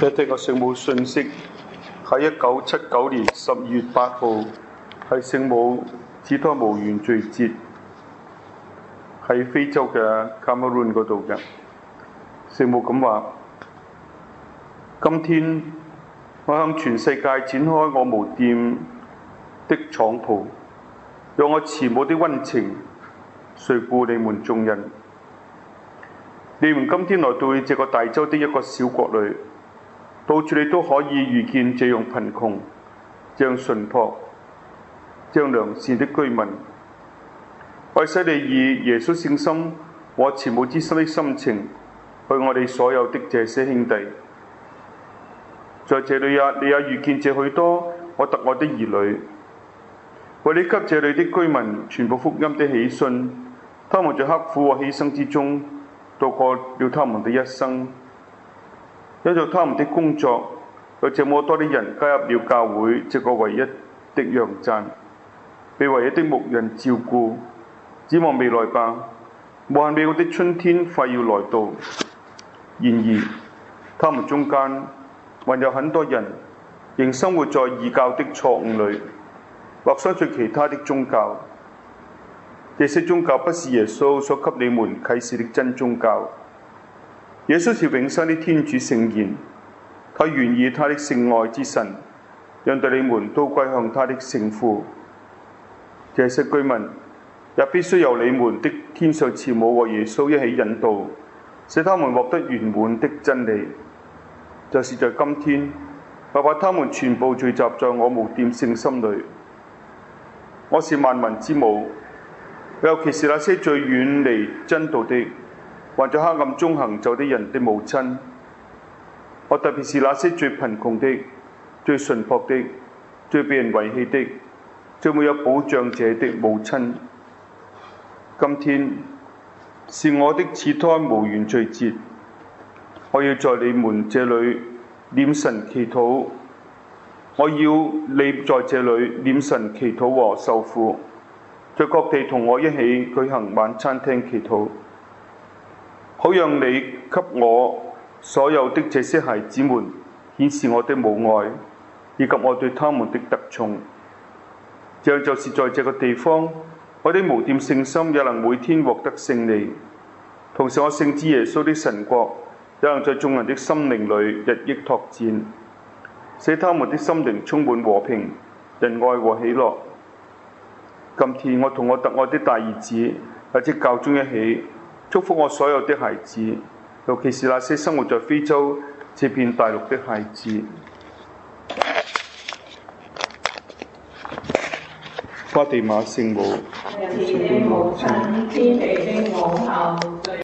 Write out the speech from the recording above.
聽個聖母信息，喺1979年12月8號，係聖母始胎無原罪節，喺非洲嘅卡梅倫嗰度嘅。聖母咁話：今天我向全世界展開我無玷的敞袍，讓我慈母的溫情垂顧你們眾人。你們今天來到這個大洲的一個小國裏，到處你都可以遇見這樣貧窮、這樣淳樸、這樣良善的居民。為使你以耶穌聖心和慈母之心的心情去愛你所有的這些兄弟，在這裏你也遇見這許多我特愛的兒女。為你給這裏的居民傳播福音的喜訊，他們在刻苦和犧牲之中度過了他們的一生。因着他們的工作，有這麼多的人加入了教會這個唯一的羊棧，被唯一的牧人照顧。指望未來吧，無限美好的春天快要來到。然而，他們中間還有很多人仍生活在異教的錯誤裏，或相信其他的宗教。這些宗教不是耶穌所給你們啟示的真宗教。耶穌是永生的天主聖言，他願意他的聖愛之神，讓對你們都歸向他的聖父。這些居民也必須由你們的天上慈母和耶穌一起引導，使他們獲得圓滿的真理。就是在今天，我把他們全部聚集在我無玷聖心裏。我是萬民之母，尤其是那些最遠離真道的，還在黑暗中行走的人的母親。我特別是那些最貧窮的、最淳樸的、最被人遺棄的、最沒有保障者的母親。今天是我的始胎無原罪節，我要在你們這裏念神祈禱，我要你在這裏念神祈禱和受苦，在各地同我一起舉行晚餐廳祈禱，好讓你給我所有的這些孩子們顯示我的母愛，以及我對他們的特寵。這樣就是在這個地方，我的無玷聖心也能每天獲得勝利，同時我聖子耶穌的神國也能在眾人的心靈裏日益拓展，使他們的心靈充滿和平、仁愛和喜樂。今天我同我特愛的大兒子或者教宗一起祝福我所有的孩子，尤其是那些生活在非洲這片大陸的孩子。花地瑪聖母， 人前的母親，天地的母后。